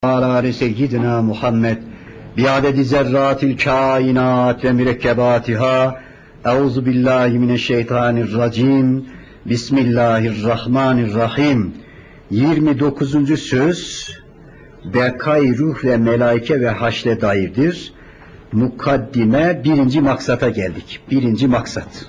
Ala seyyidina Muhammed biadedi zerratil kainat ve mürekkebatiha. Euzu billahi mineşşeytanirracim. Bismillahirrahmanirrahim. 29. söz bekay ruh ve melaike ve haşre dairdir. Mukaddime birinci maksata geldik. Birinci maksat.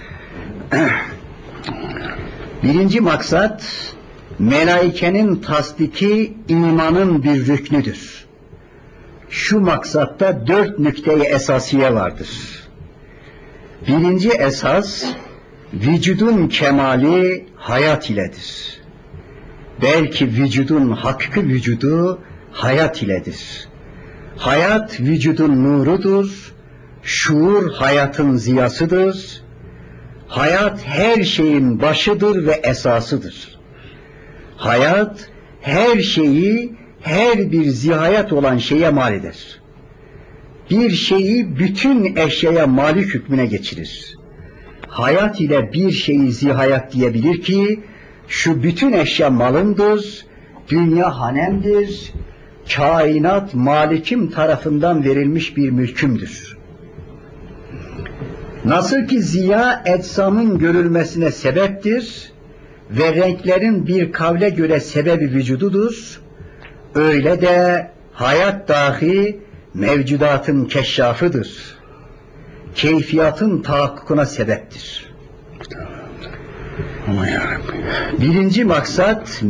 Birinci maksat, melaikenin tasdiki imanın bir rüknüdür. Şu maksatta 4 nükte-i esasiye vardır. Birinci esas, vücudun kemali hayat iledir. Belki vücudun hakkı vücudu hayat iledir. Hayat vücudun nurudur, şuur hayatın ziyasıdır. Hayat her şeyin başıdır ve esasıdır. Hayat her şeyi, her bir zihayat olan şeye mal eder. Bir şeyi bütün eşyaya malik hükmüne geçirir. Hayat ile bir şeyi zihayat diyebilir ki, şu bütün eşya malımdır, dünya hanemdir, kainat malikim tarafından verilmiş bir mülkümdür. Nasıl ki ziya ecsamın görülmesine sebeptir ve renklerin bir kavle göre sebebi vücududur, öyle de hayat dahi mevcudatın keşşafıdır. Keyfiyatın tahakkukuna sebeptir. Aman yarabbim. Birinci maksat,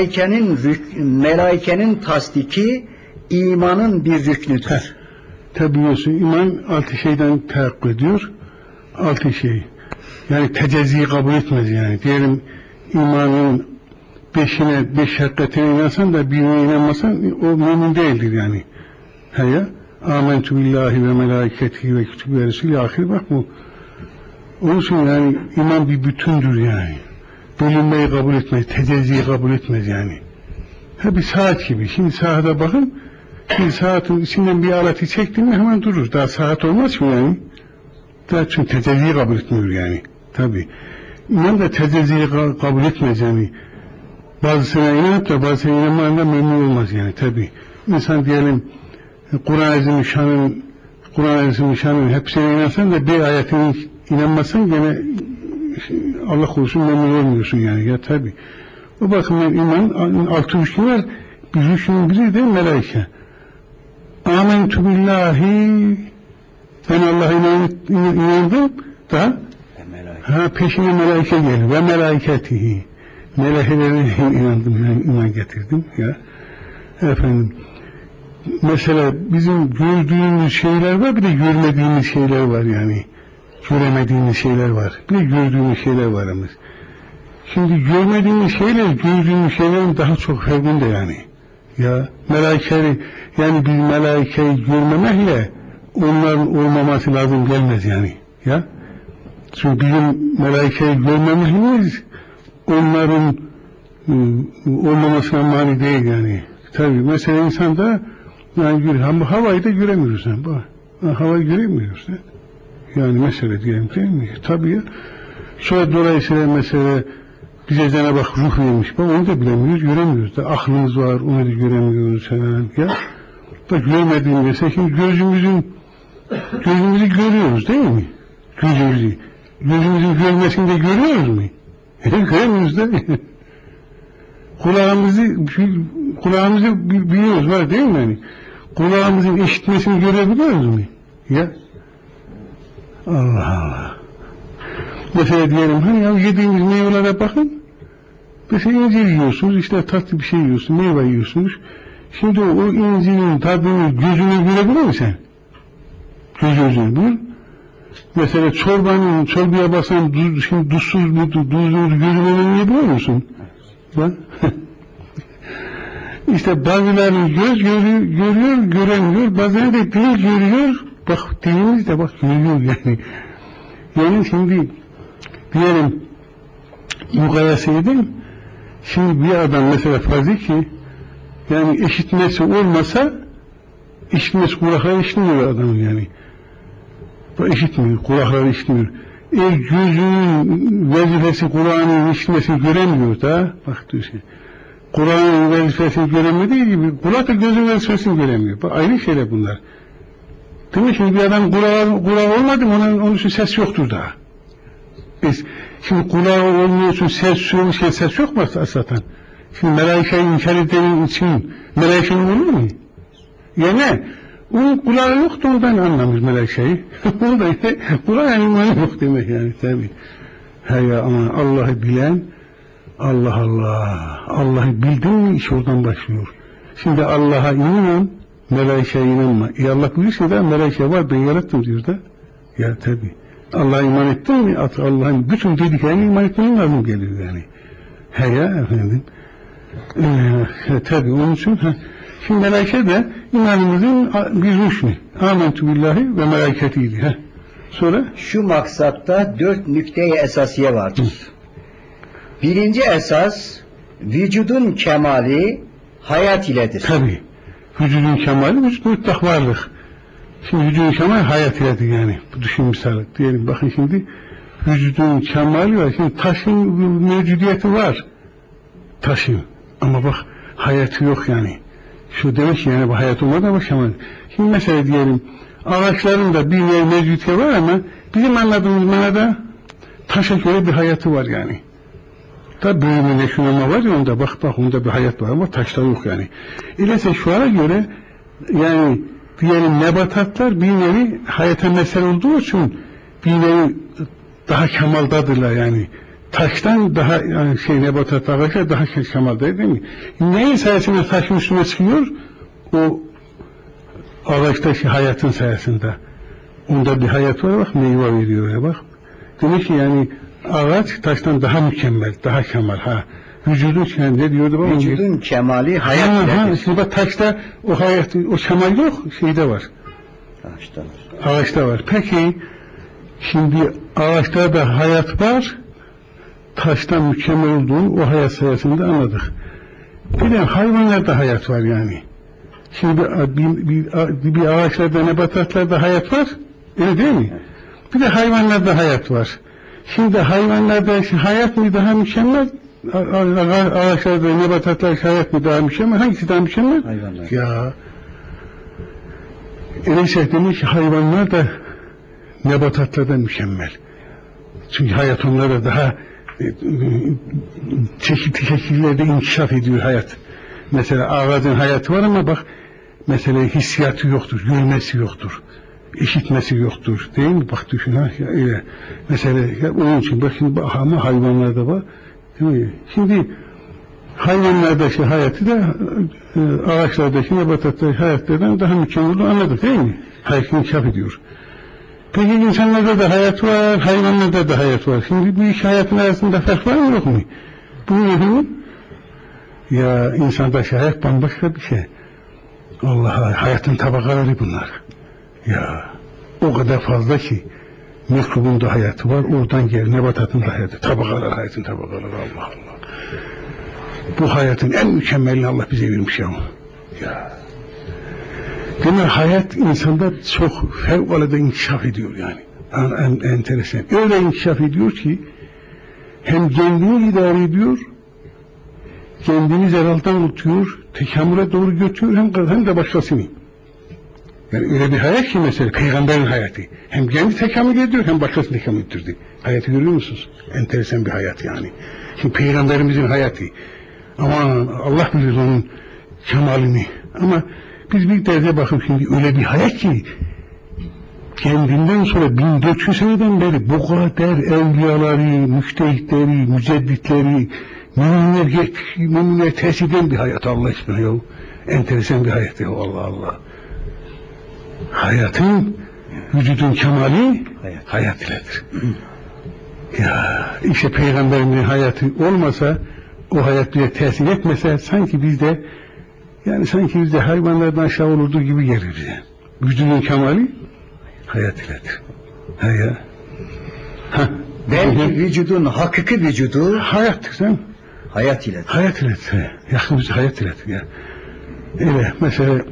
melaikenin tasdiki imanın bir rüknüdür. Tabi biliyorsun, iman 6 şeyden tehakkuk ediyor. 6 şey. Yani tecezziyi kabul etmez yani. Diyelim imanın 5'ine 5 hakikatine inansan da birine inanmasan o mümin değildir yani. Ya âmentü billahi ve melâiketihi ve kütübü ve resulü ahir bak bu. Onun için yani iman bir bütündür yani. Bölünmeyi kabul etmez, tecezziyi kabul etmez yani. Bir saat gibi. Şimdi saate bakın. Şimdi saatin içinden bir aleti çektin mi hemen durur. Daha saat olmaz mı yani? Daha çünkü tecezziyi kabul etmiyor yani. Tabi. İman da tecezziyi kabul etmez yani. Bazısına inanıp da bazısına inanmayla memnun olmaz yani. Tabi. İnsan diyelim Kur'an-ı Azimüşşan'ın hepsine inansan da bir ayetine inanmasan gene Allah korusun memnun olmuyorsun yani. Ya tabi. O bakımdan iman 6 rüknü var. Bir rüknün biri de melaike. Âmentü billahi, ben Allah'a inandım da peşine melaike gelir ve melaiketihi, melaikelerine inandım yani iman getirdim ya efendim. Mesela bizim gördüğümüz şeyler var, bir de görmediğimiz şeyler var yani. Göremediğimiz şeyler var, bir de gördüğümüz şeyler var ama. Şimdi görmediğimiz şeyler gördüğümüz şeylerin daha çok farkında yani. Ya melaikeleri, yani bir melaikeyi görmemekle onların olmaması lazım gelmez yani. Ya çünkü bizim melaikeyi görmememiz onların olmamasına mani değil yani. Tabii mesela insan da yani ama havayı da göremiyoruz sen. Havayı göremiyoruz sen. Yani mesele diyelim değil mi? Tabii ya. Sonra dolayısıyla mesela bize Cenab-ı Hak ruh vermiş. Onu da bilemiyoruz, göremiyoruz da. Aklımız var, onu da göremiyoruz falan. Ya. Bak görmediğim mesela şimdi gözümüzü görüyoruz değil mi? Gözümüzün görmesini de görüyoruz mu? Göremiyoruz da. Kulağımızı biliyoruz var değil mi? Yani? Kulağımızın işitmesini görebiliyoruz mu? Ya. Allah Allah. Mesela diyelim hani ya yediğimiz meyvelere bakın. Mesela incir yiyorsunuz, işte tatlı bir şey yiyorsunuz, meyve yiyorsunuz. Şimdi o incirin tadını gözünü görebilir misin? Gözünü bul. Mesela çorbaya basan şimdi tuzsuz mu, tuzlu gözünü görebiliyor musun? Bak. İşte bazılarının göz görüyor, göremiyor. Bazıları da dil görüyor. Bak dilimiz de bak görüyor yani. Yani şimdi diyelim mukayese edelim. Şimdi bir adam mesela fazla ki yani işitmesi olmasa işitmesi kulakları işitmiyor adamın yani. Bak işitmiyor, kulakları işitmiyor. Gözünün vazifesi kulağının işitmesini göremiyor da bak diyorsun. Kur'an'ın vazifesini göremediği gibi kulak da gözün vazifesini göremiyor. Bak, aynı şeyler bunlar. Değil mi? Şimdi bir adam kulağı olmadı mı onun için ses yoktur daha. Şimdi kulağı olmuyorsun, ses yok mu zaten? Şimdi melaikeyi inkar edenin için melaikenin olur mu? Yani onun kulağı yoktu, ondan anlamış melaikeyi. Onu da kulağı imanı yok demek yani tabi. Ya ama Allah'ı bilen, Allah'ı bildin mi iş oradan başlıyor. Şimdi Allah'a inan, melaikeye inanma. Allah buyursa da melaike var, ben yarattım diyor da. Ya tabi. Allah'a iman ettin mi? Allah'ın bütün dediklerine iman etmenin lazım geliyor yani. Ya efendim. Tabi onun için şimdi melaike de imanımızın bir rüşnü. Âmentü billahi ve melaiketiydi. Sonra? Şu maksatta 4 nükteye esasiye vardır. Birinci esas, vücudun kemali hayat iledir. Tabi. Vücudun kemali, vücut mutlak varlık. Şimdi vücudun kemali hayat iledir yani. Bu düşün misal. Diyelim bakın şimdi vücudun kemali var. Şimdi taşın mevcudiyeti var. Taşın. Ama bak hayatı yok yani. Şu demek ki yani bu hayat olmadı ama kemal. Şimdi mesela diyelim ağaçların da bir mevcudiyeti var ama bizim anladığımız manada taşa göre bir hayatı var yani. Tabi büyümünde şunama var ya onda bak onda bir hayat var ama taşta yok yani. İlese şu ana göre yani diyelim nebatatlar bir nevi hayata mesele olduğu için bir nevi daha kemaldadırlar yani. Taştan daha yani nebatat ağaçlar daha kemaldadır değil mi? Neyin sayesinde taşın üstüne çıkıyor? O ağaçtaki hayatın sayesinde. Onda bir hayat var bak meyve veriyor ya bak. Demek ki yani ağaç taştan daha mükemmel, daha kemal. Vücudun ne diyordu baba? Vücudun kemali hayat iledir. Şimdi bak taşta o hayat, o kemal yok, şeyde var. Ağaçta var. Ağaçta var. Peki şimdi ağaçta da hayat var. Taştan mükemmel olduğunu o hayat sayesinde anladık. Bir de hayvanlarda hayat var yani. Şimdi bir ağaçlarda, nebatatlarda hayat var. Öyle değil mi? Bir de hayvanlarda hayat var. Şimdi hayvanlarda hayat mı daha mükemmel? Ağaçlarda, nebatatlarda hayat mı daha mükemmel? Hangisi daha mükemmel? Hayvanlar. Ya. Öyleyse demiş ki hayvanlar da nebatatlarda mükemmel. Çünkü hayat onlara daha çeşitli şekillerde inkişaf ediyor hayat. Mesela ağacın hayatı var ama bak mesela hissiyatı yoktur, görmesi yoktur, işitmesi yoktur değil mi? Bak düşün öyle. Mesela onun için bak şimdi ama hayvanlarda var değil mi? Şimdi hayvanlardaki hayatı da ağaçlardaki nebatatlardaki hayatlardan daha mükemmel anladık değil mi? Hayat inkişaf ediyor. Peki insanlarda da hayat var, hayvanlarda da hayat var. Şimdi bu iki hayatın arasında fark var mı yok mu? Bu ne? Ya insandaki hayat bambaşka bir şey. Allah hayatın tabakaları bunlar. Ya o kadar fazla ki mikrobun da hayatı var, oradan gelen nebatatın da hayatı. Tabakalar, hayatın tabakaları Allah Allah. Bu hayatın en mükemmelini Allah bize vermiş ya. Ya. Demek hayat insanda çok fevkalade inkişaf ediyor yani. Enteresan. Öyle inkişaf ediyor ki hem kendini idare ediyor, kendini zeraldan tutuyor, tekamüle doğru götürüyor hem de başkasını. Yani öyle bir hayat ki mesela peygamberin hayatı. Hem kendi tekamül ediyor hem başkasını tekamül ettirdi. Hayatı görüyor musunuz? Enteresan bir hayat yani. Şimdi peygamberimizin hayatı. Aman Allah bilir onun kemalini. Ama biz bir derde bakıp şimdi öyle bir hayat ki kendinden sonra 1400 seneden beri bu kadar evliyaları, müçtehitleri, mücedditleri, müminler tesir eden bir hayat Allah aşkına ya. Enteresan bir hayat ya Allah Allah. Hayatın, vücudun kemali hayat iledir. Ya işte Peygamberimizin hayatı olmasa, o hayat bize tesir etmese sanki bizde hayvanlardan aşağı olurdu gibi gelir bize. Vücudun kemali hayat iledir. Belki vücudun hakiki vücudu hayattır sen. Hayat iledir. Hayat iledir. Yakınımızda hayat iledir ya. Öyle mesela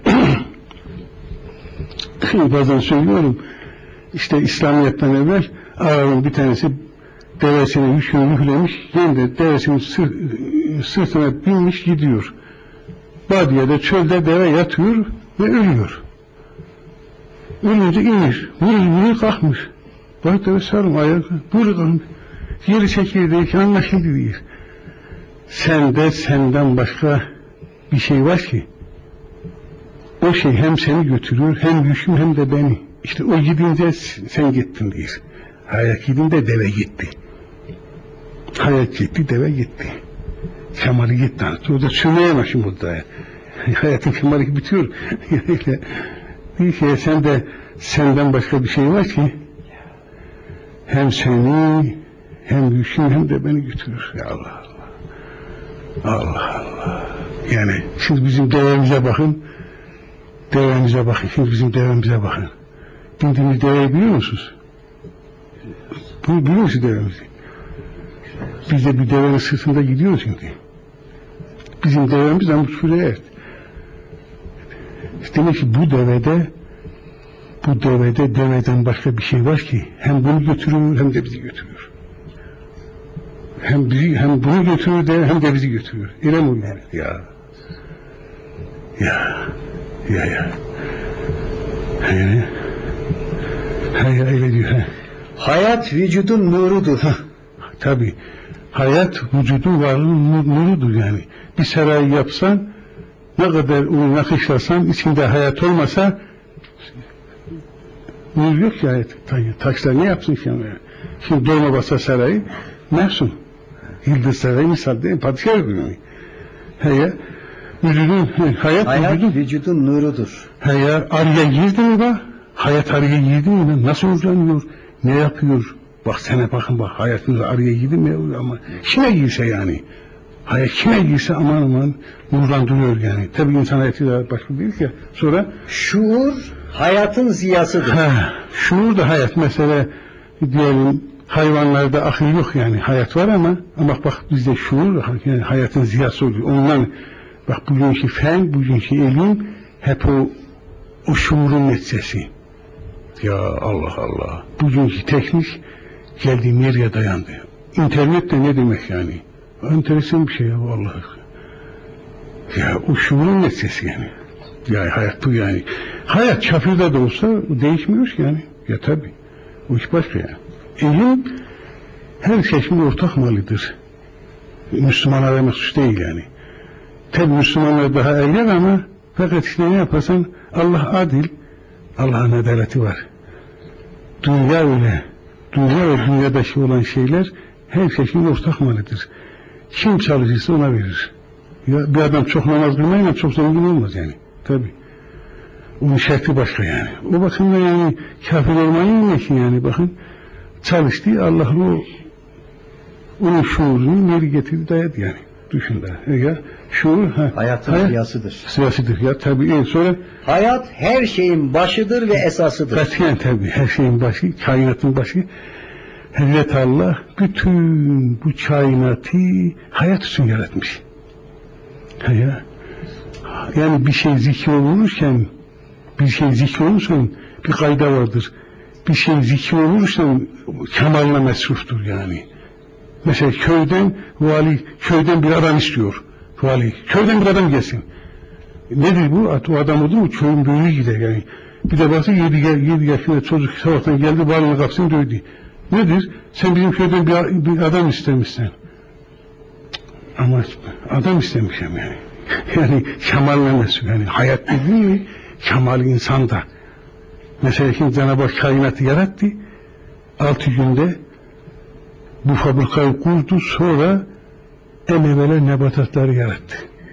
bazen söylüyorum işte İslamiyet'ten evvel ağabeyim bir tanesi devesine yükünü yüklemiş, yine de devesinin sırtına binmiş gidiyor. Badiyede, çölde deve yatıyor ve ölüyor. Ölünce inir. Vurur kalkmış. Bak deve sarım ayağı. Vurur kalkmış. Yeri çekirdeği anlaşıldı diyor. Senden başka bir şey var ki o şey hem seni götürüyor hem güçüm hem de beni. İşte o gidince sen gittin diyor. Hayat gidince deve gitti. Hayat gitti, deve gitti. Kemali gitti. O da sürmeyemezsin burada. Hayatın kemali bitiyor. Bir şey senden başka bir şey var ki hem seni hem güçüm hem de beni götürür. Ya Allah Allah. Allah Allah. Yani şimdi bizim devemize bakın. Devemize bakın. Şimdi bizim devemize bakın. Bindiğimiz deveyi biliyor musunuz? Biliyor musunuz devemizi? Biz de bir devenin sırtında gidiyoruz şimdi. Bizim devemiz Amutsu'ya. Demek ki bu devede deveden başka bir şey var ki hem bunu götürüyor hem de bizi götürüyor. Hem bunu götürüyor hem de bizi götürüyor. Öyle mi yani? Ya. Öyle diyor. Hayat vücudun nurudur. Tabii. Hayat vücudun varlığının nurudur yani. Bir saray yapsan, ne kadar onu nakışlasan, içinde hayat olmasa nur yok ki hayat. Taşlar ne yapsın şimdi? Şimdi Dolmabahçe Sarayı ne yapsın? Yıldız Sarayı misal değil mi? Padişah gibi. Hayat vücudun nurudur. Araya girdi mi bak? Hayat araya girdi mi? Nasıl uzanıyor? Ne yapıyor? Bak sana bakın bak hayatınız araya girdi mi? Ama kime girse yani. Hayat kime girse aman nurlandırıyor yani. Tabii insan hayatı da başka değil ki. Sonra şuur hayatın ziyasıdır. Şuur da hayat. Mesela diyelim hayvanlarda akıl yok yani. Hayat var ama bak bizde şuur yani hayatın ziyası oluyor. Ondan bak bugünkü fen, bugünkü ilim hep o şuurun neticesi. Ya Allah Allah. Bugünkü teknik geldiğim yere dayandı. İnternet de ne demek yani? Enteresan bir şey ya vallahi. Ya o şuurun neticesi yani. Ya hayat bu yani. Hayat çafirde de olsa değişmiyor ki yani. Ya tabii. O iş başka ya. İlim her seçimin ortak malıdır. Müslümanlara mahsus değil yani. Tabii Müslümanlar daha erler ama fakat işte ne yaparsan Allah adil. Allah'ın adaleti var. Dünya öyle. Dünya ve dünyadaki olan şeyler her seçimin ortak malıdır. Kim çalışırsa ona verir. Ya bir adam çok namaz kılmayla çok zengin olmaz yani. Tabii. Onun şartı başka yani. O bakımdan yani kafir olmayın ki yani bakın çalıştı Allah'ın onun şuurunu neri getirdi dayadı yani. Düşün de. Ya şuur hayatın siyasıdır. Siyasidir ya tabii. Sonra hayat her şeyin başıdır ve esasıdır. Katiyen tabii. Her şeyin başı, kainatın başı. Hazreti Allah bütün bu kainatı hayat için yaratmış. Yani bir şey zikir olurken bir kayda vardır. Bir şey zikir olursa kemaline mesruftur yani. Mesela köyden bir adam istiyor. Vali, köyden bir adam gelsin. Nedir bu? O adam olur mu? Köyün büyüğü gider yani. Bir de baktı 7 yaşında çocuk sabahtan geldi, valinin kapısını dövdü. Nedir? Sen bizim köyden bir adam istemişsin. Ama adam istemişim yani. Yani kemallemesi yani. Hayat dediğin mi? Kemal insanda. Mesela şimdi Cenab-ı Hak kainatı yarattı. 6 günde bu fabrikayı kurdu. Sonra en evvela nebatatları yarattı.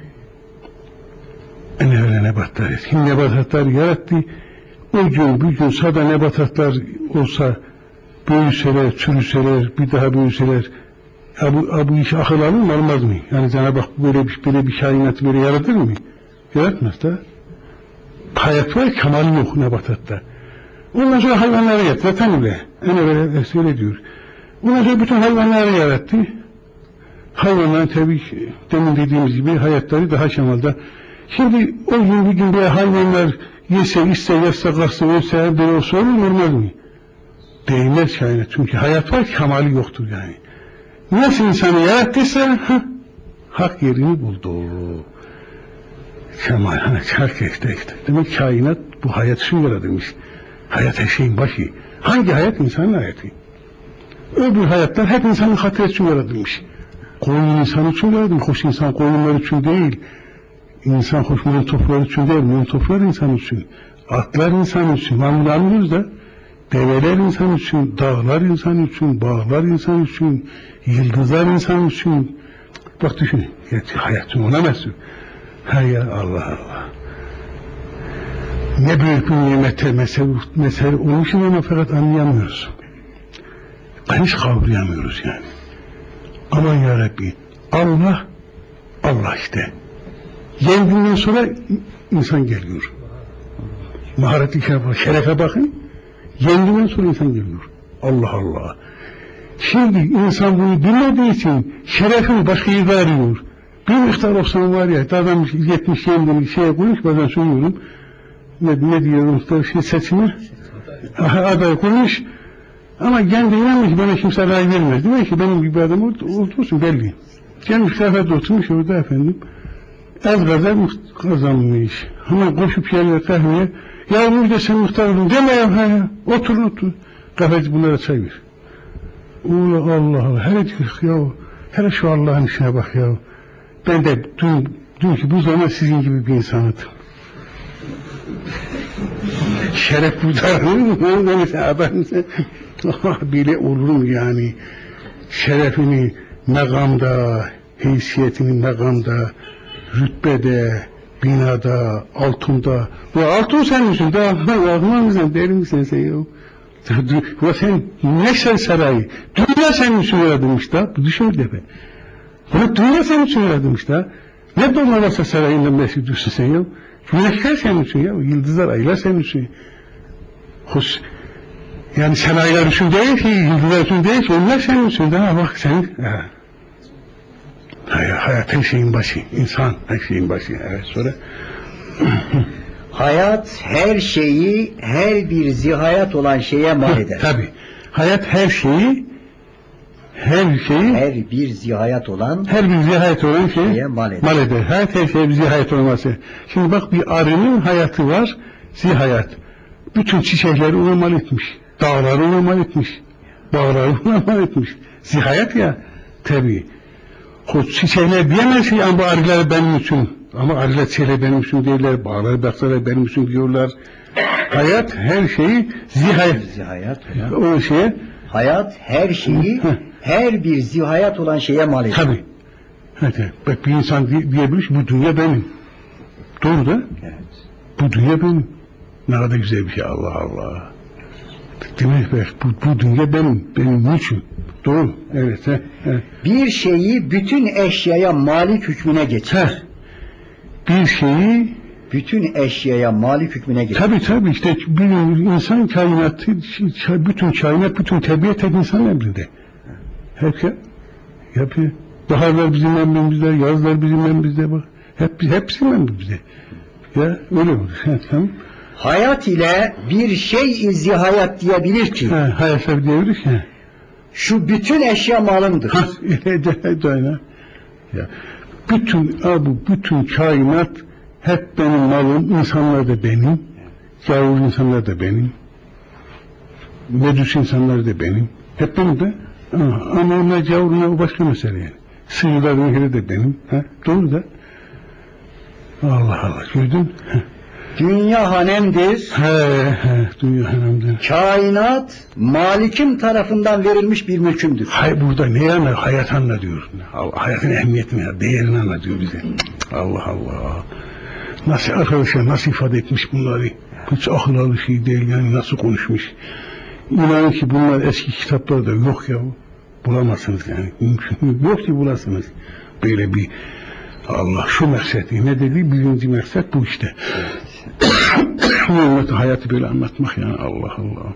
En evvela nebatatları. Şimdi nebatatları yarattı. O gün bir gün sada nebatatlar olsa büyüseler, çürüseler, bir daha büyüseler bu işi akıl alır mı almaz mı? Yani Cenab-ı Hak böyle bir kainatı böyle yaratır mı? Yaratmaz da. Hayat var, kemal yok nebatatta. Ondan sonra hayvanları yarattı. Zaten öyle. En evvel öyle diyor. Ondan sonra bütün hayvanları yarattı. Hayvanların tabii demin dediğimiz gibi hayatları daha kemalda. Şimdi o gün bir gün böyle hayvanlar yese, iste, yatsa, kalksa, ölse, böyle olsa olur mu olmaz mı? Değmez kainat. Çünkü hayat var, kemali yoktur yani. Nasıl insanı yarattıysa hak yerini buldu. Kemal, herkeste işte. Demek kainat bu hayat için yaratılmış. Hayat her şeyin başı. Hangi hayat? İnsanın hayatı. Öbür hayatlar hep insanın hatırı için yaratılmış. Koyun insan için yaratılmış. Hoş insan koyunlar için değil. İnsan hoş mentoflar için değil. Mentoflar insan için. Atlar insan için. Anlıyoruz da. Develer insan için. Dağlar insan için. Bağlar insan için. Yıldızlar insan için. Bak düşün. Hayatın olamazsın. Hay Allah Allah. Ne büyük bir nimete mesele olmuş ama fakat anlayamıyoruz. Hiç kavrayamıyoruz yani. Aman ya Rabbi. Allah işte. Yendiğinden sonra insan geliyor. Mahareti şerefe bakın. Yendiğinden sonra insan geliyor. Allah Allah. Şimdi insan bunu bilmediği için şerefini başka yerde arıyor. Bir miktar olsan var ya, adam 70 yendiğini şeye koymuş, bazen söylüyorum. Ne diyorum, seçimi? Aday koymuş. Ama kendi inanmış, bana kimse ray vermez. Demek ki benim gibi adam olsun belli. Gelmiş kafede oturmuş orada efendim. Az kadar kazanmış. Ama koşup yerler kahveye. Ya Müjde sen muhtar oldun deme ya. Otur. Kafeci bunlara çay ver. Allah Allah. Hele şu Allah'ın işine bak ya. Ben de dün ki bu zaman sizin gibi bir insanıydım. Şeref bu da adam bile olur mu yani? Şerefini makamda, heysiyetini makamda, rütbede, binada, altında. Bu altın senin için daha aklıma mısın? Deli misin sen ya? Bu sen ne sarayı? Dünya senin için yaratılmış da. Bu düşün bir defa. Bunu dünya senin için yaratılmış da. Ne dolmalarsa sarayından mesut düşsün sen ya? Güneşler senin için ya. Yıldızlar, aylar senin için. Hoş. Yani sen aylar için değil ki, yıldızlar için değil ki. Onlar senin için daha bak sen. Hayat her şeyin başı. İnsan her şeyin başı. Evet sonra. Hayat her şeyi, her bir zihayat olan şeye mal eder. Tabii. Hayat her şeyi, her bir zihayat olan şeye mal eder. Hayat her şeye bir zihayat olması. Şimdi bak bir arının hayatı var, zihayat. Bütün çiçekleri ona mal etmiş. Dağları ona mal etmiş. Bağları ona mal etmiş. Zihayat ya. Tabii. O çiçekler diyemez ki ama bu arılar benim için. Ama arılar çiçekler benim için değiller. Bağlar, baksalar benim için diyorlar. Hayat her şeyi zihayat. O şeye. Hayat her şeyi, her bir zihayat olan şeye mal eder. Tabii. Hadi. Bak bir insan diyebilir bu dünya benim. Doğru da. Evet. Bu dünya benim. Ne kadar güzel bir şey. Allah Allah. Demek bu dünya benim niçin? Doğru. Evet. Bir şeyi bütün eşyaya malik hükmüne geçirir. Bir şeyi bütün eşyaya malik hükmüne geçirir. Tabii işte bir insan kainatı, bütün kainat, bütün tabiat tek insan emrinde. Hepsi yapıyor. Baharlar bizim emrimizde, yazlar bizim emrimizde bak. Hepsi emrimizde. Ya öyle olur. Tamam. Hayat ile bir şey zihayat diyebilir ki. Hayat diyebilir ki. Şu bütün eşya malımdır. Ya bütün kainat hep benim malım, insanlar da benim, gavur insanlar da benim, medüs insanlar da benim, hep benim de. Ama onlar gavurlar o başka mesele yani. Sığırların yeri de benim, doğru da. Allah Allah, gördün? Dünya hanemdir. Dünya hanemdir. Kainat Malik'im tarafından verilmiş bir mülkümdür. Hayır burada ne yani hayat anlatıyor. Hayatın ehemmiyetini, değerini anlatıyor bize. Allah Allah. Nasıl arkadaşlar nasıl ifade etmiş bunları? Hiç akıl alır şey değil yani nasıl konuşmuş. İnanın ki bunlar eski kitaplarda yok ya. Bulamazsınız yani. Yok ki bulasınız. Böyle bir Allah şu meksedi ne dedi? Birinci meksed bu işte. Evet. Hayatı böyle anlatmak yani Allah Allah.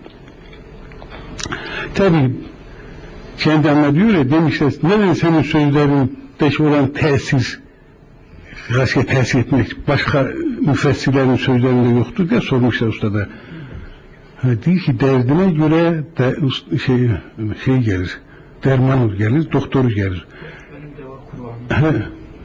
Tabii kendi anlatıyor ya demişler neden senin sözlerinde olan tesir rastgele tesir etmek başka müfessirlerin sözlerinde yoktur diye sormuşlar ustada. Diyor ki derdine göre şey gelir, derman gelir, doktoru gelir.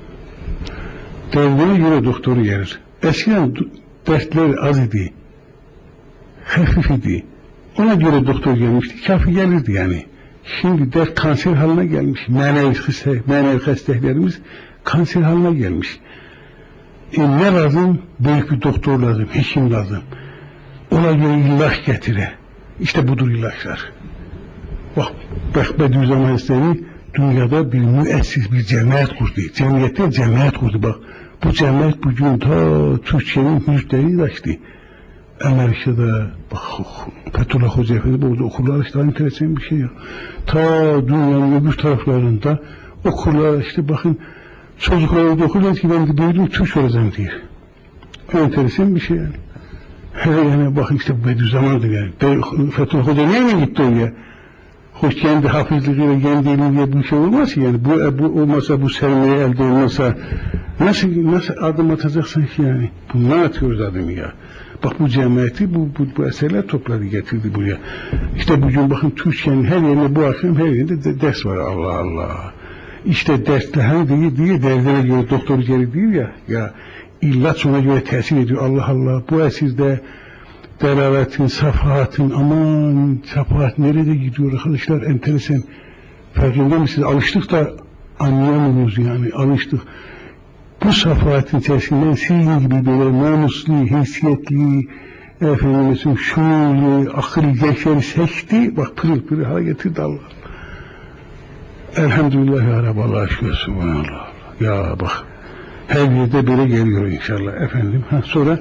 Derdine göre doktoru gelir. Eskiden dertler az idi. Hafif idi. Ona göre doktor gelmişti. Kafi gelirdi yani. Şimdi dert kanser haline gelmiş. Manevi hastalıklarımız kanser haline gelmiş. Ne lazım? Büyük bir doktor lazım, hekim lazım. Ona göre ilaç getire. İşte budur ilaçlar. Bak Bediüzzaman Hazretleri dünyada bir müessis, bir cemaat kurdu. Cemiyette cemaat kurdu. Bak bu cemaat bugün ta Türkiye'nin müjdeyi açtı. Amerika'da bak Fethullah Hoca Efendi burada okullar işte enteresan bir şey ya. Ta dünyanın öbür taraflarında okullar işte bakın çocuklar orada okullar ki ben de büyüdüm Türk olacağım diye. Enteresan bir şey yani. Yani bakın işte bu Bediüzzaman'dır yani. Fethullah Hoca nereye gitti oraya? Hoş kendi hafızlığıyla, kendi ilmiyle bu şey olmaz ki yani. Bu olmasa, bu sermaye elde olmasa nasıl adım atacaksın ki yani? Bundan atıyoruz adımı ya. Bak bu cemaati bu eserler topladı getirdi buraya. İşte bugün bakın Türkiye'nin her yerinde bu akşam her yerinde ders var. Allah Allah. İşte dersle hem değil derdine göre doktor geri değil ya ilaç ona göre tesir ediyor. Allah Allah. Bu esirde delavetin, safahatin, aman safahat nerede gidiyor arkadaşlar, enteresan. Farkında mısınız? Alıştık da anlayamıyoruz yani, alıştık. Bu safahatin içerisinden sizin gibi böyle namuslu, haysiyetli, efendim şuurlu, akıllı gençleri seçti, bak pırıl pırıl hale getirdi Allah. Elhamdülillah ya Rabbi, Allah'a şükür, subhanallah. Ya bak, her yerde böyle geliyor inşallah efendim. Sonra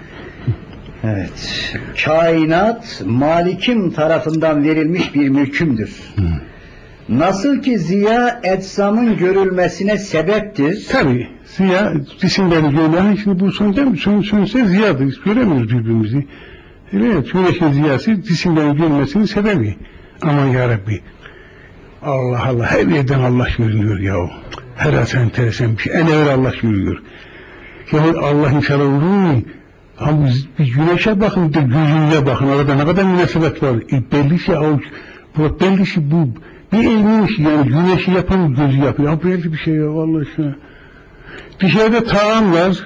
evet. Kainat Malik'im tarafından verilmiş bir mülkümdür. Nasıl ki ziya ecsamın görülmesine sebeptir. Tabii ziya cisimlerini görmeyen şimdi bu sonuçta ziyadır. Göremiyoruz birbirimizi. Evet, güneşin ziyası cisimlerin görmesinin sebebi. Aman yarabbi. Allah Allah, her yerden Allah görünüyor yahu. Herhalde enteresan bir şey. En evvel Allah görünüyor. Ya Allah inşallah olur. Ama bir güneşe bakın, bir de gözüne bakın. Arada ne kadar münasebet var. Belli şey avuç. Belli şey bu. Bir ilmi iş yani güneşi yapan gözü yapıyor. Ya belli bir şey ya vallahi şuna. Dışarıda taamlar,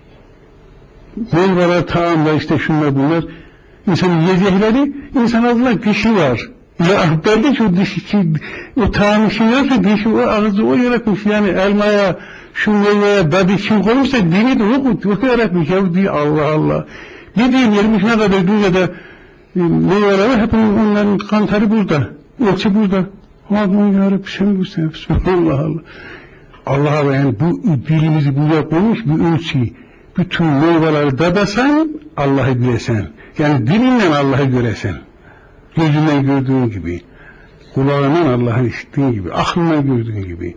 meyveler, taamlar işte şunlar bunlar. İnsanın yiyecekleri, insan ağzına dişi var. Ya belli ki o dişi ki, o taam işi yoksa dişi o ağzı o yaratmış yani elmaya, şu meyveye, babi kim koymuşsa dini de o yaratmış ya diye Allah Allah. Bir din yermiş ne kadar dünyada meyveler var, hep onların kantarı burada, ölçü burada. Allah'ım yarabbim sen bu sen, Allah Allah. Allah Allah yani bu dilimizi buraya koymuş bir ölçü. Bütün meyveleri dadasan Allah'ı göresen. Yani dilinle Allah'ı göresen. Gözünden gördüğün gibi. Kulağından Allah'ı işittiğin gibi. Aklından gördüğün gibi.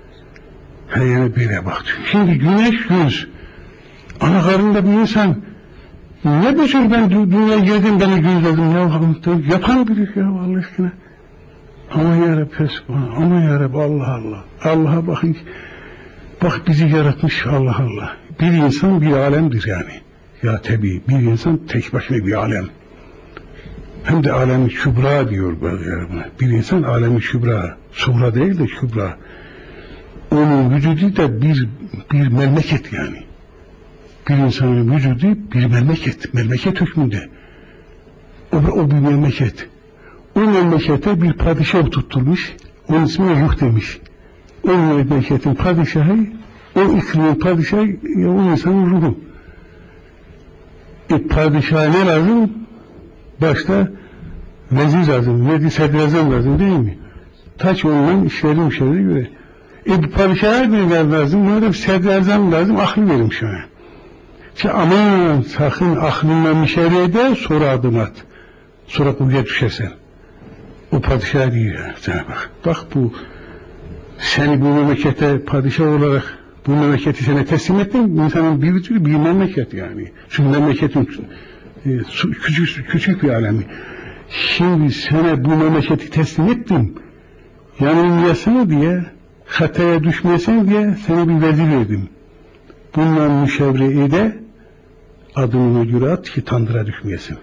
Yani böyle bak. Şimdi güneş göz. Ana karnında bir insan. Ne biçim ben dünyaya girdim beni gözledim ya. Yapan biri ya Allah aşkına. Aman yarabbi, aman yarabbi, Allah Allah. Allah'a bakın. Bak bizi yaratmış Allah Allah. Bir insan bir alemdir yani. Ya tabii bir insan tek başına bir alem. Hem de alem-i kübra diyor böyle. Bir insan alem-i kübra. Suğra değil de kübra. Onun vücudu da bir memleket yani. Bir insanın vücudu bir memleket. Memleket hükmünde. O bir memleket. O memlekete bir padişah tutturmuş, onun ismine Yuh demiş. O memleketin padişahı, o iklimin padişahı, ya o insanın ruhu. Padişaha ne lazım? Başta vezir lazım, sedrazam lazım değil mi? Taç olunan işleri göre. Padişaha bir lazım, buna da bir sedrazam lazım, akıl verim ona. Aman sakın aklınla müşerre de sonra adım at. Sonra kuyuya düşersen. O padişah değil ya. Bak bu seni bu memlekete padişah olarak bu memleketi sana teslim ettim. İnsanın bir vücudu bir memleket yani. Çünkü memleketin küçük bir alemi. Şimdi sana bu memleketi teslim ettim. Yanılmayasın diye, hataya düşmeyesin diye sana bir vezir verdim. Bundan müşevre ede adımına göre at ki tandıra düşmeyesin.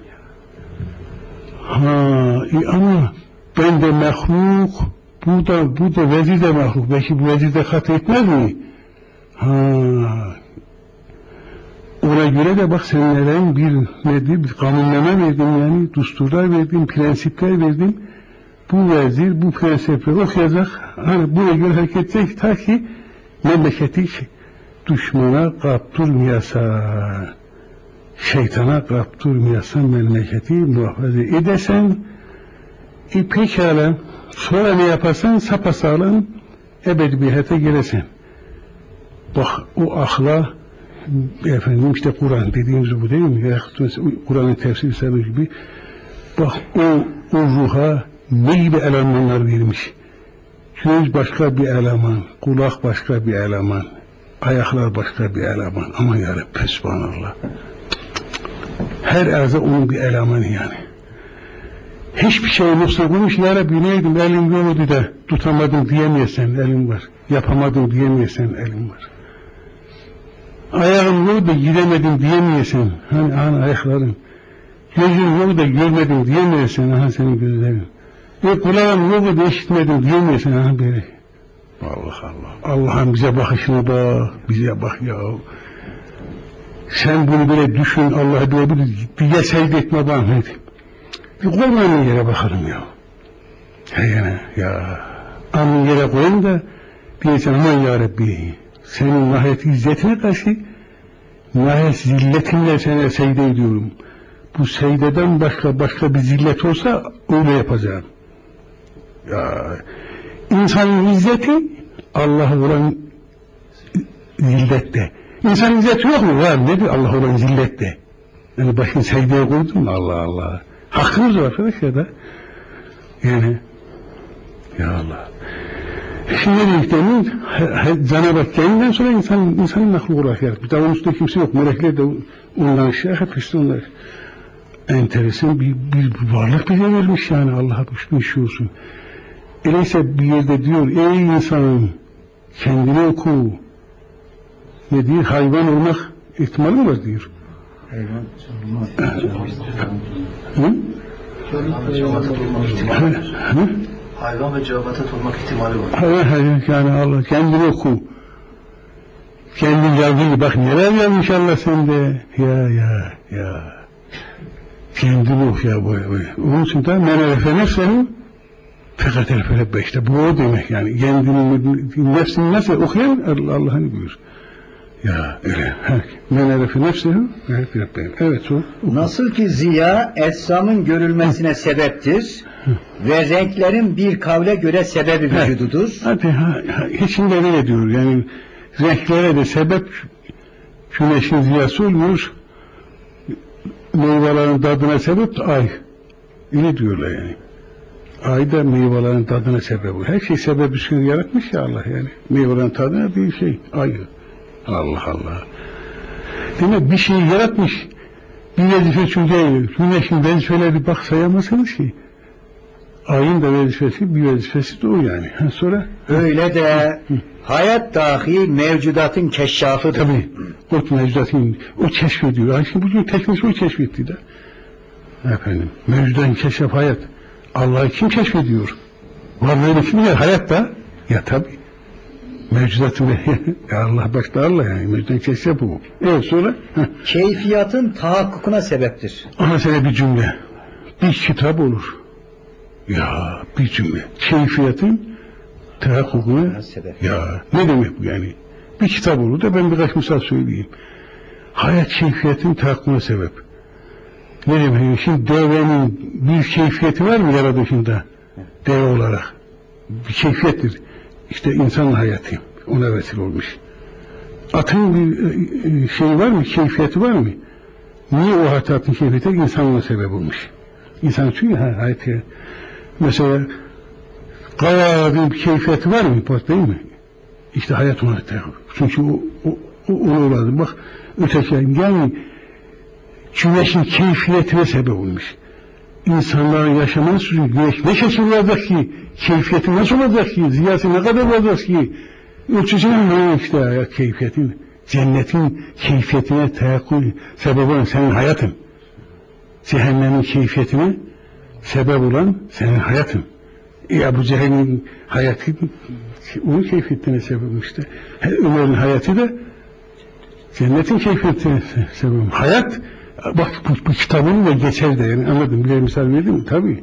Ama ben de mahluk, bu da vezir de mahluk. Belki bu vezir de hata etmez mi? Ona göre de bak senlerin bir kanunname verdim yani, düsturlar verdim, prensipler verdim. Bu vezir, bu prensipleri okuyacak, hani buna göre hareket edecek ta ki memleketi düşmana kaptırmayasa, şeytana kaptırmayasa memleketi muhafaza edesen, pekala, sonra ne yaparsan sapasağlam ebedi bir hayata gelesen. Bak o ahlak, efendim işte Kur'an dediğimiz bu değil mi? Kur'an'ın tefsiri sayılır gibi. Bak o ruha ne gibi elemanlar vermiş. Göz başka bir eleman, kulak başka bir eleman, ayaklar başka bir eleman. Aman yarabbim, Sübhanallah. Her erze onun bir elemanı yani. Hiçbir şey yoksa konuş, ya Rabbi neydim, elim yoktu da tutamadım diyemeyesen elim var. Yapamadım diyemeyesen elim var. Ayağım yok da gidemedim diyemeyesen, hani ayakların. Gözüm yok da görmedim diyemeyesen, aha senin gözlerin. Kulağım yok da işitmedim diyemeyesen, aha böyle. Allah Allah. Allah'ım bize bakışına bak, bize bak ya. Sen bunu böyle düşün, Allah'a böyle bir secde etme bana. Bir koymanın yere bakalım ya. Ya. Anın yere koyun da diyeceksin, aman ya Rabbi, senin nihayet izzetine karşı nihayet zilletinle sana secde ediyorum. Bu secdeden başka bir zillet olsa öyle yapacağım. Ya insanın izzeti Allah'a olan zillette. İnsanın izzeti yok mu? Var. Nedir Allah olan zillette? Yani başını secdeye koydun mu? Allah Allah. Hakkımız var arkadaşlar da. Yani ya Allah. Şimdi dediklerinin Cenab-ı kendinden sonra insanın aklı olarak yaratmış. Bir daha onun üstünde kimse yok. Melekler de ondan aşağı hep işte onlar. Enteresan bir varlık bize vermiş yani, Allah'a düşkün şey olsun. Öyleyse bir yerde diyor, ey insanım kendini oku. Ne diyor? Hayvan olmak ihtimali mi var diyor. Hayvan Hayvan ve cevabatat olmak ihtimali var. Hayır, yani Allah kendini oku. Kendin yazdığı bak neler yazmış Allah sende. Ya. Kendini oku ya bu. Onun için de men erefe nefsehu fakat erefe işte bu o demek yani. Kendini nefsini nasıl okuyan Allah'ın buyur. Ya öyle. Men erefe nefsehu evet o. Nasıl ki ziya ecsamın görülmesine sebeptir ve renklerin bir kavle göre sebebi vücududur. Hadi içinde öyle diyor yani, renklere de sebep güneşin ziyası oluyor, meyvelerin tadına sebep ay. Öyle diyorlar yani. Ay da meyvelerin tadına sebep oluyor. Her şey sebep üstüne yaratmış ya Allah yani. Meyvelerin tadına bir şey ay. Allah Allah. Demek bir şeyi yaratmış. Bir vazife çünkü güneşin vazifeleri bak sayamazsınız ki. Ayın da vazifesi, bir vazifesi de o yani. Sonra öyle de hayat dahi mevcudatın keşşafıdır. Tabii. O mevcudatın, o keşfediyor. Ayşe bugün teknesi o keşfetti de. Efendim, mevcudatın keşf hayat. Allah'ı kim keşfediyor? Var böyle kim ya? Hayat da. Ya tabii. Mevcudatın ya Allah başta Allah yani. Mevcudatın keşf bu. Evet sonra. Keyfiyatın tahakkukuna sebeptir. Ama sana bir cümle. Bir kitap olur. Ya bir cümle. Keyfiyetin tahakkukuna sebep. Ya ne demek bu yani? Bir kitap olur da ben birkaç misal söyleyeyim. Hayat keyfiyetin tahakkukuna sebep. Ne demek? Şimdi devenin bir keyfiyeti var mı yaratışında? Deve olarak. Bir keyfiyettir. İşte insanın hayatı. Ona vesile olmuş. Atın bir şey var mı? Keyfiyeti var mı? Niye o hayatın keyfiyeti insanın sebep olmuş? İnsan çünkü hayatı. Mesela kavadın bir keyfiyeti var mı? Bak değil mi? İşte hayat ona tabi. Çünkü o oladı. Bak öteki yani güneşin keyfiyetine sebep olmuş. İnsanların yaşaması için güneş ne şekil olacak ki? Keyfiyeti nasıl olacak ki? Ziyası ne kadar olacak ki? Ölçüsünün ne işte hayat keyfiyetin? Cennetin keyfiyetine teyakkul sebep olan senin hayatın. Cehennemin keyfiyetine sebep olan senin hayatın. Ebu Cehil'in hayatı onun keyfiyetine sebep işte. Ömer'in hayatı da cennetin keyfiyetine sebep. Hayat, bak bu kitabın da geçer de yani anladım. Bir misal verdim mi? Tabii.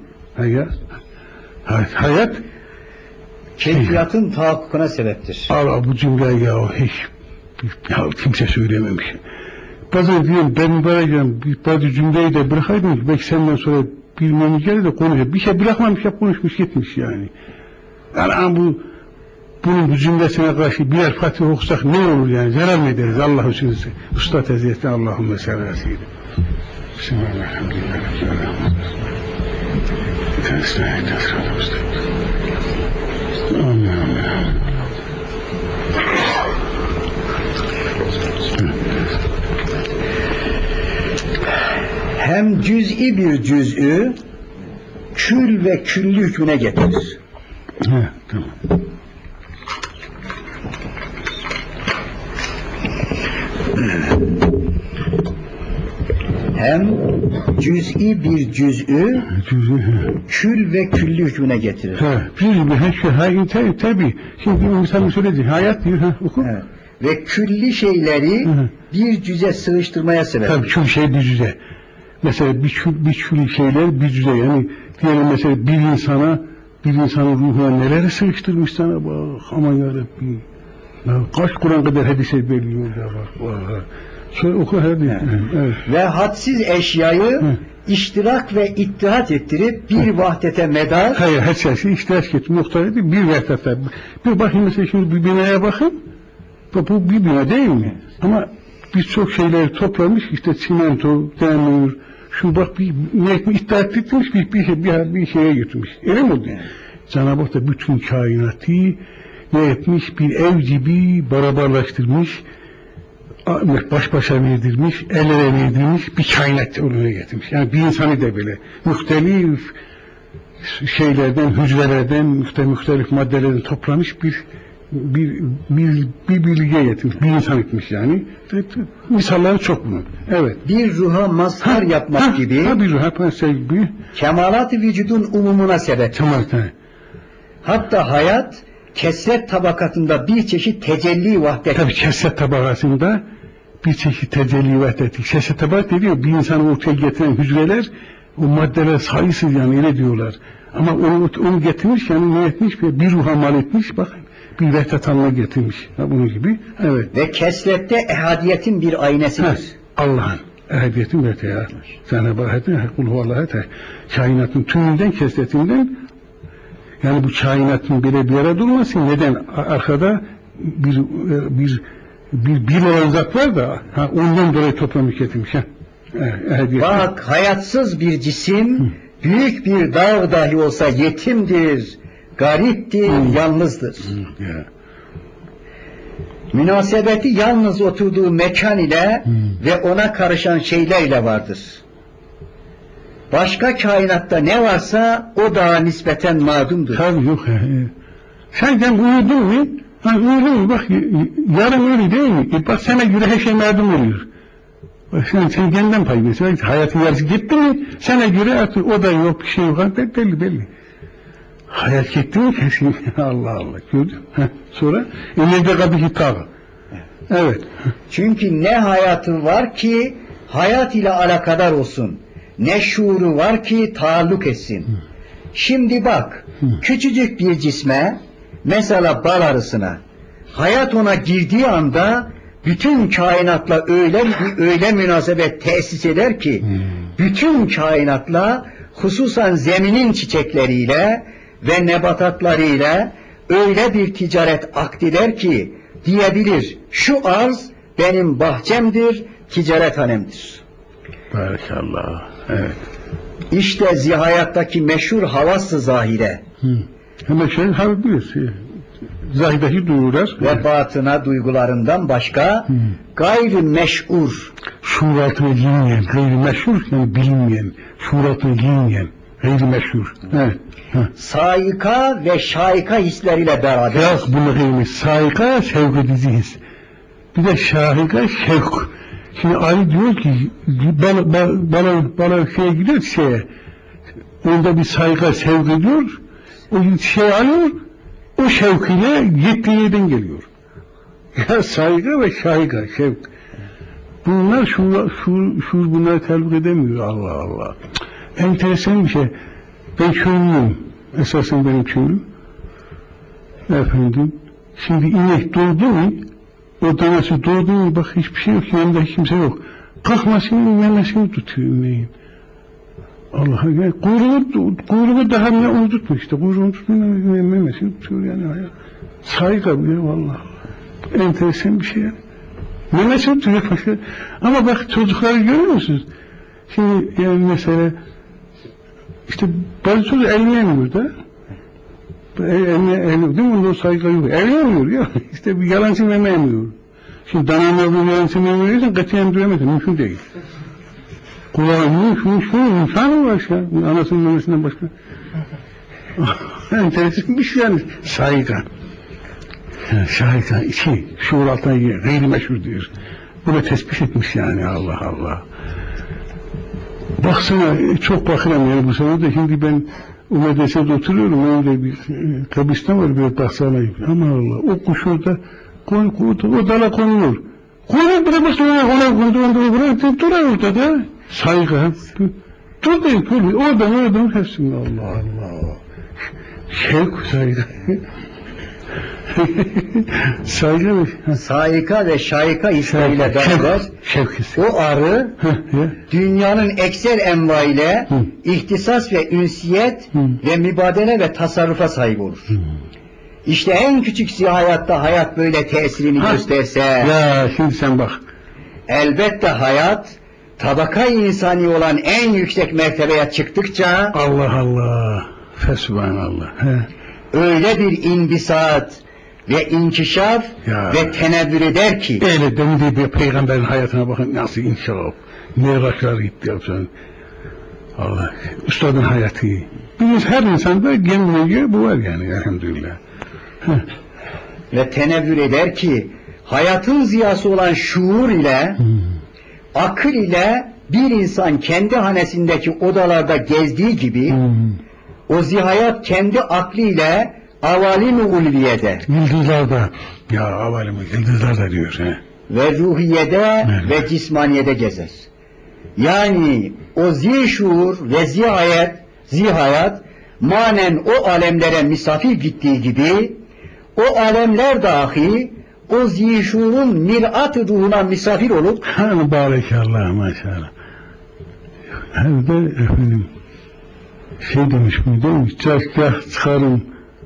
Hayat keyfiyatın tahakkukuna sebeptir. Allah bu cümleyi hiç kimse söylememiş. Bazen diyorum ben mübarekim bazı cümleyi de bırakaydım belki senden sonra bilmemiz gelir de konuşuyor. Bir şey bırakmamış ya konuşmuş gitmiş yani. Yani bunun bu cümlesine karşı birer Fatiha okusak ne olur yani zarar mı ederiz Allah için Usta Hazretleri Allahümme salli aleyhi. Bismillahirrahmanirrahim. Amin amin. Hem cüz'i bir cüz'ü kül ve küllü hükmüne getirir. He, tamam. Hem cüz'i bir cüz'ü kül ve küllü hükmüne getirir. Tabii. Şimdi insan söyledi. Hayat diyor. Oku. Evet. Ve külli şeyleri bir cüze sığıştırmaya sebep. Tabii kül şey bir cüze. Mesela bir kül şeyler bir cüze. Yani diyelim mesela bir insanın ruhuna neler sığıştırmış sana bak. Aman yarabbim. Kaç Kur'an kadar hadise belli orada bak. Şöyle oku hadi. Evet. Ve hadsiz eşyayı iştirak ve ittihat ettirip bir vahdete medar. Hayır, her şeyi iştirak ettirip muhtara değil, bir vahdete. Bir bakın mesela şimdi bir binaya bakın. Bu bir bina değil mi? Ama birçok şeyleri toplamış, işte çimento, demir, şu bak bir ittihat ettirmiş, bir şeye götürmüş. Öyle mi oldu? Cenab-ı Hak da bütün kainatı ne etmiş? Bir ev gibi barabarlaştırmış, baş başa verdirmiş, el ele verdirmiş, bir kainat oraya getirmiş. Yani bir insanı da böyle muhtelif şeylerden, hücrelerden, muhtelif maddelerden toplamış bir bilgiye getirmiş, bir insan etmiş yani. Misalları çok bunun. Evet. Bir ruha mazhar yapmak gibi. Bir ruha gibi. Kemalat-ı vücudun umumuna sebep. Tamam. Hatta hayat kesret tabakatında bir çeşit tecelli vahdet. Tabii kesret tabakasında bir çeşit tecelli vahdet. Kesret tabakat dediği bir insanı ortaya getiren hücreler, o maddeler sayısız yani öyle diyorlar. Ama onu getirmiş yani ne etmiş? Bir ruha mal etmiş bak. Bir vehdet haline getirmiş. Bunun gibi. Evet. Ve kesrette ehadiyetin bir aynesidir. Allah'ın ehadiyetin vehdet ya. Cenab-ı Hak'ın kulhuvallaha kainatın tümünden kesretinden yani bu kainatın bile bir arada durmasın. Neden? Arkada bir olan zat var da ondan dolayı toplamış getirmiş. Bak hayatsız bir cisim büyük bir dağ dahi olsa yetimdir, gariptir, yalnızdır. Münasebeti yalnız oturduğu mekan ile ve ona karışan şeylerle vardır. Başka kainatta ne varsa o dağa nispeten madumdur. Tabii yok. Sen uyudun mu? Uyudun mu? Bak yarın öyle değil mi? Bak sana göre her şey madum oluyor. Bak sen kendinden pay veriyorsun. Hayatın yarısı gitti mi? Sana göre artık o da yok bir şey yok. Belli. Hayat gitti mi kesin? Allah Allah. Gördün mü? Sonra nerede kaldı ki tağı? Evet. Çünkü ne hayatı var ki hayat ile alakadar olsun. Ne şuuru var ki taalluk etsin. Şimdi bak, küçücük bir cisme, mesela bal arısına, hayat ona girdiği anda bütün kainatla öyle münasebet tesis eder ki, bütün kainatla, hususan zeminin çiçekleriyle ve nebatatlarıyla öyle bir ticaret akdiler ki, diyebilir, şu arz benim bahçemdir, ticarethanemdir. Barakallah. Evet. İşte zihayattaki meşhur havas-ı zahire. Hemen biliyorsun. Zahideki duygular. Ve batına duygularından başka gayri meş'ur. Şuur altına girinmeyen, gayri meşhur yani bilinmeyen, şuur altına girinmeyen, gayri meşhur. Evet. Saika ve şaika hisleriyle beraber. Yok bunu gayri saika şevk edici his. Bir de şahika şevk. Şimdi Ali diyor ki bana şeye gidiyor onda bir saygı sevk ediyor o şey alıyor o şevkiyle gittiği yerden geliyor. Ya saygı ve şayga, şevk. Bunlar şuur bunları taluk edemiyor. Allah Allah. Enteresan bir şey. Ben köylüyüm. Esasen benim köylüm. Efendim. Şimdi inek doğdu mu? O danası doğdu mu? Bak hiçbir şey yok. Yanında hiç kimse yok. Kalkmasını, memesini tutuyor ineğin. Allah'a yani kuyruğu daha ne onu tutmuyor işte. Kuyruğunu tutmuyor, memesini tutuyor yani. Saygı bu ya vallahi. Enteresan bir şey yani. Memesini tutuyor başka. Ama bak çocukları görüyor musunuz? Şimdi yani mesela işte bazı çocuk elini da. Elini değil mi? Onda o saygı yok. Elini ya. İşte bir yalancı meme emiyor. Şimdi dananın yalancı meme emiyorsan katiyen duyamazsın. Mümkün değil. Kulağın şu insan mı var ya? Anasının memesinden başka. Enteresan bir şey yani. Saygı. Saygı. Şuur altına giriyor. Gayri meşhur diyor. Bunu tespit etmiş yani. Allah Allah. Baksana çok bakıram yani bu sene de şimdi ben o medresede oturuyorum. Öyle bir kabristan var bir baksana. Aman Allah. O kuş orada o dala konulur. Konulur bırakmasın ona konulur. Durar ortada. Saygı. Dur değil. Oradan hepsini. Allah Allah. Şevk saygı. Saika ve şaika ismiyle beraber o arı dünyanın ekser envaiyle ihtisas ve ünsiyet ve mübadele ve tasarrufa sahip olur. İşte en küçük zihayatta hayat böyle tesirini gösterse ya şimdi sen bak elbette hayat tabaka-i insani olan en yüksek mertebeye çıktıkça Allah Allah fesubhanallah öyle bir inbisat ve inkişaf ve tenevvür eder ki öyle demin de bir peygamberin hayatına bakın nasıl inkişaf ne rakılar gitti yapsan Allah üstadın hayatı biz her insanda kendine bu var yani elhamdülillah ve tenevvür eder ki hayatın ziyası olan şuur ile akıl ile bir insan kendi hanesindeki odalarda gezdiği gibi o zihayat kendi akliyle avalim-i ulviyede yıldızlarda ya avalim-i yıldızlarda diyor ve ruhiyede ve cismaniyede gezer. Yani o zişuur ve zihayat manen o alemlere misafir gittiği gibi o alemler dahi o zişuurun mirat ruhuna misafir olup Barakallah maşallah. Hem de efendim şey demiş mi değil mi? Çarşkah çıkarım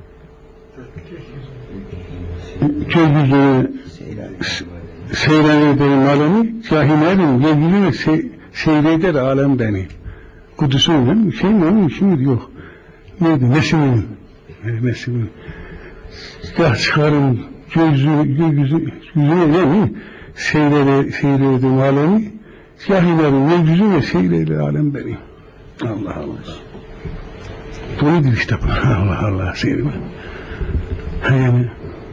gökyüzüne seyreder alemi cahillerin yeryüzüne seyreder alem beni. Kudüs'ün değil mi? Şey mi onun şimdi yok. Neydi? Nesimi'nin. Nesimi'nin. Çarşkah çıkarım gökyüzüne değil mi? Seyreder alemi cahillerin yeryüzüne seyreder alem beni. Allah Allah. Bu nedir işte bu? Allah Allah seyreder. Yani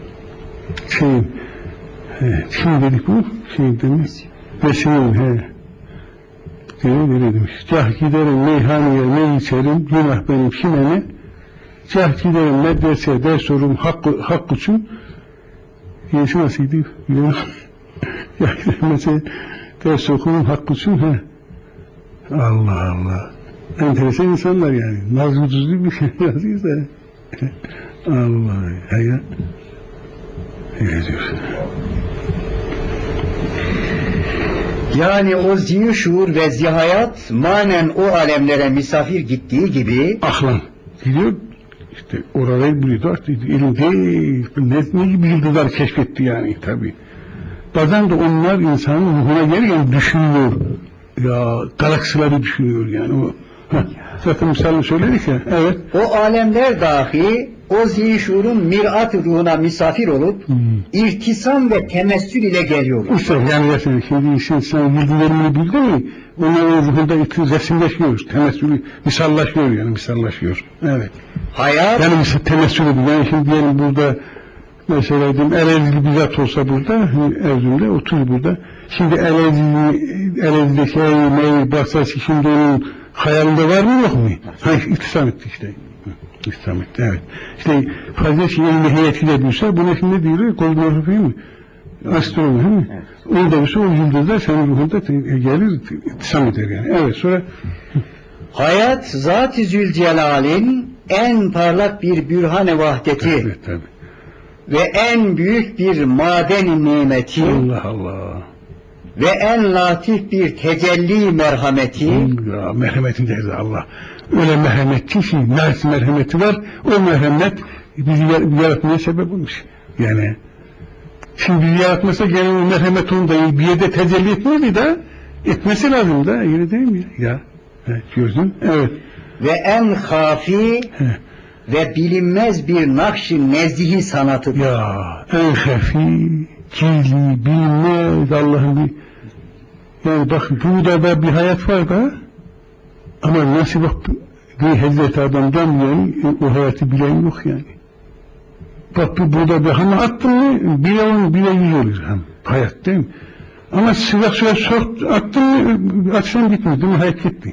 kim dedik bu? Demiş. Mesih'in böyle demiş. Cah giderim meyhaneye ne içerim günah benim kimene. Cah giderim medreseye ders olurum hak için. Yesi nasılydı? Cah giderim mesela ders okurum hak için. Allah Allah. Enteresan insanlar yani. Nazlı düzgün bir şey yazıysa. Allah hayat. Öyle diyor. Yani o zihşuur ve zihayat manen o alemlere misafir gittiği gibi aklan gidiyor işte orayı buluyor işte ilim değil ne gibi yıldızlar keşfetti yani tabi bazen de onlar insanın ruhuna gelirken düşünüyor ya galaksileri düşünüyor yani o zaten misalini söyledik ya evet o alemler dahi o zihşuurun mirat ruhuna misafir olup irtisam ve temessül ile geliyor. İşte yani şimdi insan yıldızlarını bildi mi onların ruhunda resimleşiyor, temessülü misallaşıyor yani misallaşıyor. Evet. Hayat yani temessül ediyor. Yani şimdi diyelim burada mesela diyeyim Elazığlı bir zat olsa burada, Erzurum'da oturur burada. Şimdi Elazığ'daki evi bahsesi şimdi onun hayalinde var mı yok mu? Ha, iktisam etti işte. İktisam etti, evet. İşte fazla şey elinde heyetiyle büyüse buna şimdi diyorlar, kozmografi mi? Astronomi değil mi? Evet. Onu da büyüse o yıldızlar senin ruhunda gelir, iktisam eder yani. Evet, sonra... Hayat Zat-ı Zülcelal'in en parlak bir bürhan-ı vahdeti. Evet, tabii. Ve en büyük bir maden-i nimeti. Allah Allah. Ve en latif bir tecelli merhameti. Ya, merhametin derdi Allah. Öyle merhametli ki, nasıl merhameti var, o merhamet bizi yaratmaya sebep olmuş. Yani, şimdi bizi yaratmasa gene o merhamet onda bir yerde tecelli etmedi de, etmesi lazım da, öyle değil mi? Ya, evet, gördün, evet. Ve en hafi ve bilinmez bir nakş-ı nezihi sanatıdır. Ya, en hafi, kirli, bilinmez Allah'ın bir... Yani bak, burada bir hayat var da, ama nasıl bak, bir Hazreti Adam'dan yani o hayatı bilen yok yani. Bak burada bir hama attın mı, bile yüz olur hem, hayat değil mi? Ama sıcak suya attın mı, atsan bitmez değil mi, hayat gitti.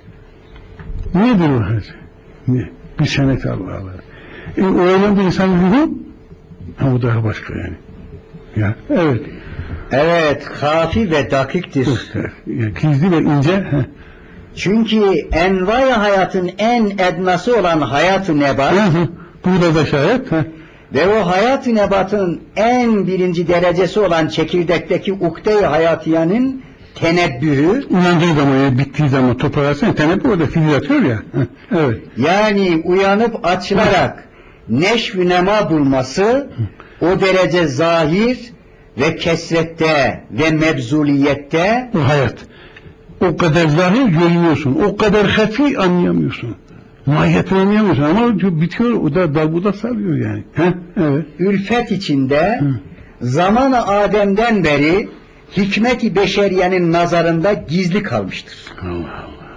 Nedir o hayat? Ne? Bir senet Allah. O olan bir insanın ruhu, o daha başka yani. Ya, evet. Evet, hafi ve dakiktir. Gizli ve ince. Çünkü envai hayatın en ednası olan hayat-ı nebat, burada da şayet. ve o hayat-ı nebatın en birinci derecesi olan çekirdekteki ukde-i hayatiyanın tenebbühü, uyandığı zaman, bittiği zaman toparlarsın, tenebbühü orada fiil atıyor ya. Evet. yani uyanıp açılarak neşv-ü nema bulması, o derece zahir ve kesrette ve mebzuliyette, o hayat. O kadar zahir görüyorsun, o kadar hafi anlayamıyorsun. Mahiyetini anlayamıyorsun ama bitiyor, o da dalbuda sarıyor yani. Evet. Ülfet içinde zaman-ı Adem'den beri hikmet-i beşeriyenin nazarında gizli kalmıştır. Allah Allah.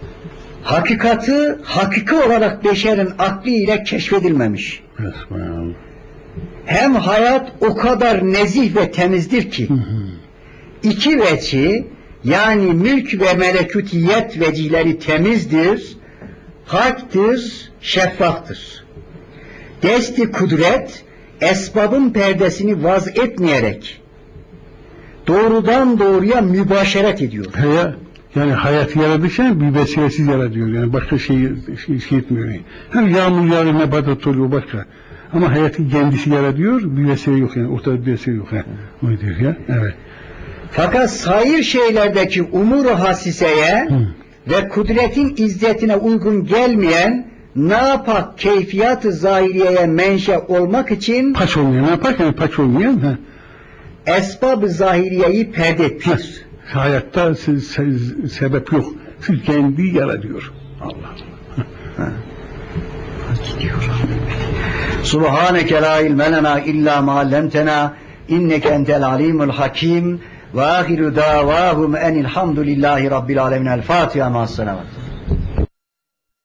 Hakikati hakiki olarak beşerin aklı ile keşfedilmemiş. Esbağım. Hem hayat o kadar nezih ve temizdir ki, iki veci, yani mülk ve melekutiyet vecihleri temizdir, haktır, şeffaftır. Desti kudret, esbabın perdesini vaz etmeyerek, doğrudan doğruya mübaşeret ediyor. Yani hayatı yaratırken bir vesilesiz yaratıyor. Yani başka şey etmiyor. Yani. Hem yağmur yağıyor, nebatat oluyor başka. Ama hayatı kendisi yaratıyor, bir vesile yok yani. Ortada bir vesile yok. O diyor ya. Evet. Fakat sair şeylerdeki umur-u hasiseye ve kudretin izzetine uygun gelmeyen napak keyfiyat-ı zahiriyeye menşe olmak için paç olmayan ne yapar? Yani paç olmayan esbab-ı zahiriyeyi perde etmiştir. Hayatta sebep yok. Siz kendi yaratıyor. Allah Allah. Subhaneke la ilme lena illa ma allamtena inneke entel alimul hakim ve ahiru davahum enilhamdülillahi rabbil alemin. El Fatiha ma'as selamet.